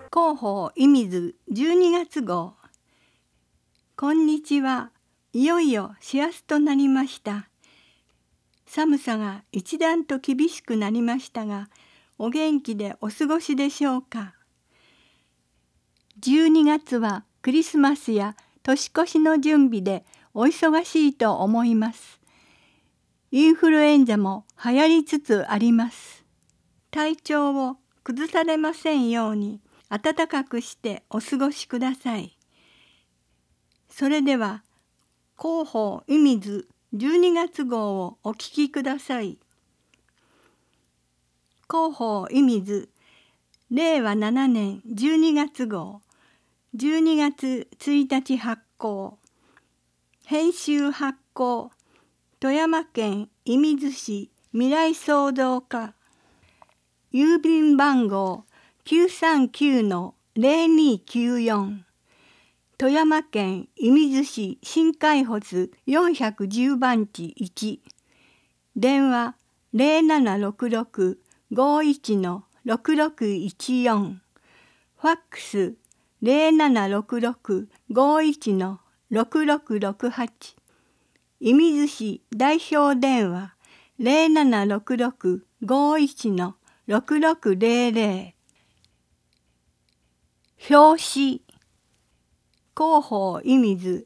広報射水12月号。こんにちは。いよいよ師走となりました。寒さが一段と厳しくなりましたが、お元気でお過ごしでしょうか。12月はクリスマスや年越しの準備でお忙しいと思います。インフルエンザも流行りつつあります。体調を崩されませんように暖かくしてお過ごしください。それでは広報射水12月号をお聞きください。広報射水令和7年12月号、12月1日発行。編集発行富山県射水市未来創造課。郵便番号 939-0294。富山県射水市新海保410番地1。電話 0766-51-6614。ファックス 0766-51-6668。射水市代表電話 0766-51-6600。表紙広報射水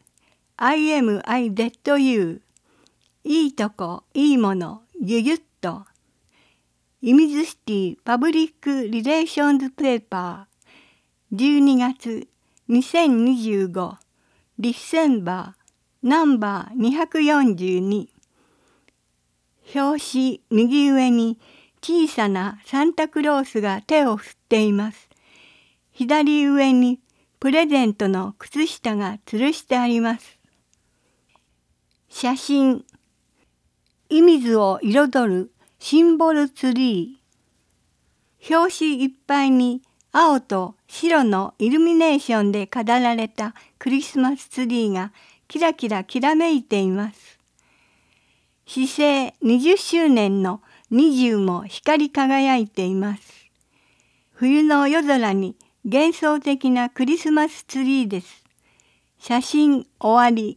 IMIZU いいとこいいものぎゅぎゅっと。射水シティパブリックリレーションズペーパー12月2025ディセンバーナンバー242。表紙右上に小さなサンタクロースが手を振っています。左上にプレゼントの靴下が吊るしてあります。写真射水を彩るシンボルツリー。表紙いっぱいに青と白のイルミネーションで飾られたクリスマスツリーがキラキラきらめいています。市制20周年の20も光り輝いています。冬の夜空に幻想的なクリスマスツリーです。写真終わり。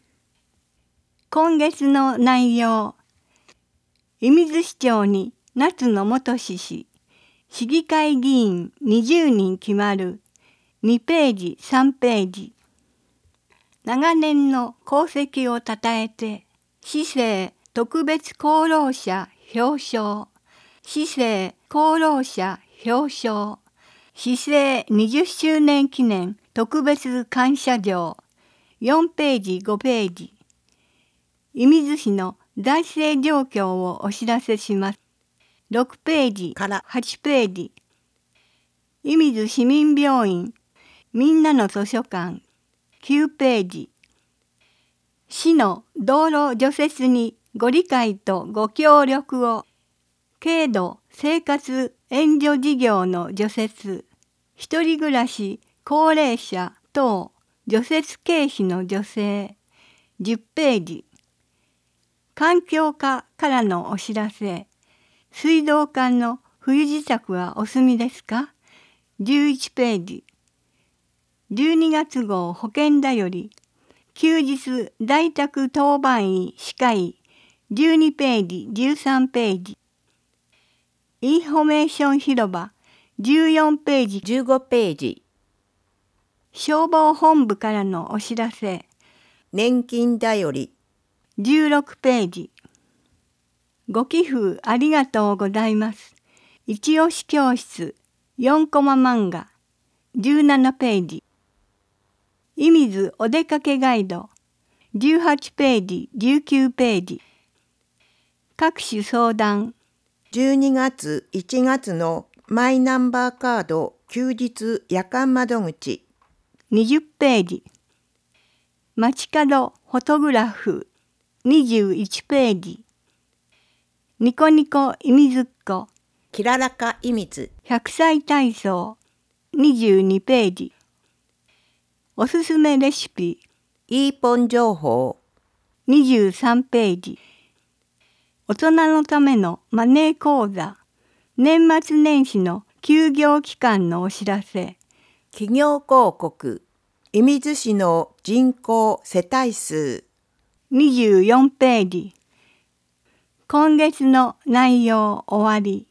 今月の内容。射水市長に夏野元氏市議会議員20人決まる。2ページ3ページ。長年の功績をたたえて市政特別功労者表彰。市政功労者表彰。市政20周年記念特別感謝状4ページ5ページ。射水市の財政状況をお知らせします。6ページから8ページ。射水市民病院みんなの図書館9ページ。市の道路除雪にご理解とご協力を。軽度生活援助事業の除雪。一人暮らし高齢者等除雪経費の助成10ページ。環境課からのお知らせ。水道管の冬支度はお済みですか11ページ。12月号保険だより休日在宅当番医歯科医12ページ13ページ。インフォメーション広場14ページ 15ページ。 消防本部からのお知らせ。 年金だより 16ページ。ご寄付ありがとうございます。一押し教室4コマ漫画17ページ。射水お出かけガイド18ページ19ページ。各種相談 12月1月のマイナンバーカード休日夜間窓口 20ページ。街角フォトグラフ21ページ。ニコニコ射水っ子きららか射水 100歳体操22ページ。おすすめレシピイーポン情報 23ページ。大人のためのマネー講座年末年始の休業期間のお知らせ企業広告、射水市の人口世帯数。 24ページ。今月の内容終わり。